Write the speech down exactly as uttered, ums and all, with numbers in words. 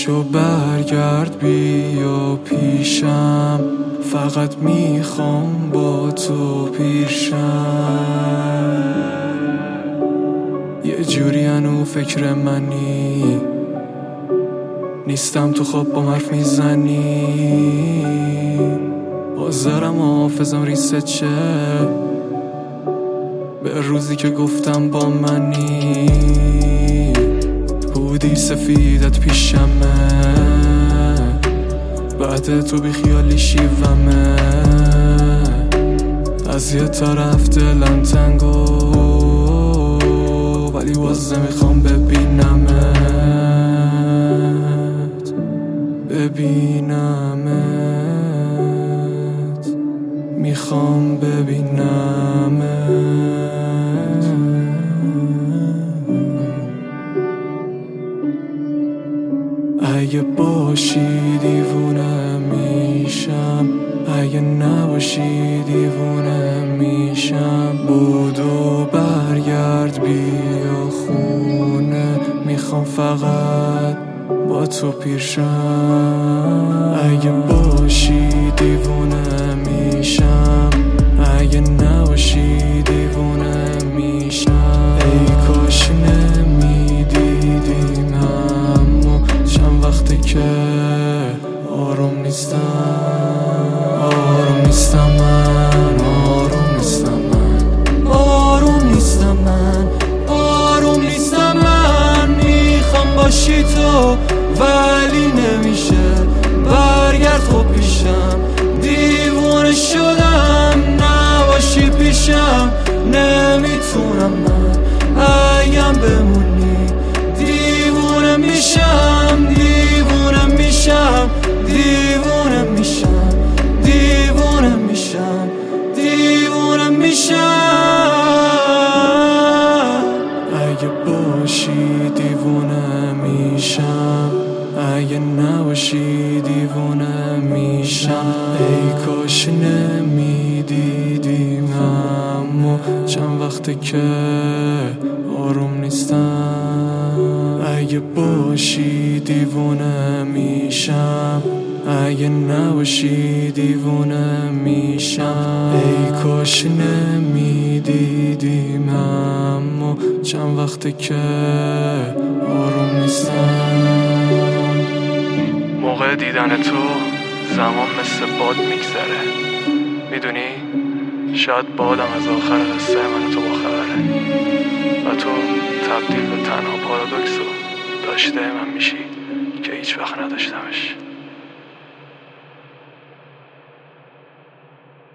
پاشو برگرد بیا پیشم، فقط میخوام با تو پیرشم. یه جوری هنو فکر منی، نیستم تو خواب با حرف میزنی. حاضرم و حافظم ریست شه به روزی که گفتم با منی. بودی سفیدت پیشمه، بعد تو بی خیالی شیومه. از یه طرف دلم تنگو ولی باز نمیخوام ببینمت، ببینمت، میخوام ببینمت. اگه باشی دیوونه میشم، اگه نباشی دیوونه میشم. بودو برگرد بیا خونه، میخوام فقط با تو پیرشم. اگه باشی دیوونه میشم، اگه نباشی دیوونه میشم. ای کاش نمیدیدیم همو، چند وقتی که آروم نیستم. آروم نیستم من، آروم نیستم من، آروم نیستم من، آروم نیستم من. میخوام باشی تو ولی نمیشه، برگرد خب پیشم. دیوونه شدم نباشی پیشم، نمیتونم من اگم بمونی. دیوونه میشم، دیوونه میشم، دیوونه میشم، دیوونه میشم، دیوونه میشم. اگه باشی دیوونه میشم، اگه نباشی دیوونه میشم. ای کاش نمیدیدیم همو، چند وقته که آروم نیستم. اگه باشی دیوونه میشم، اگه نباشی دیوونه میشم. ای کاش نمیدیدیم همو، چند وقته که آروم نیستم. موقع دیدن تو زمان مثل باد میگذره، میدونی؟ شاید بادم از آخر قصه من تو باخبره و تو تبدیل به تنها پارادوکس و داشته من میشی که هیچ وقت نداشتمش.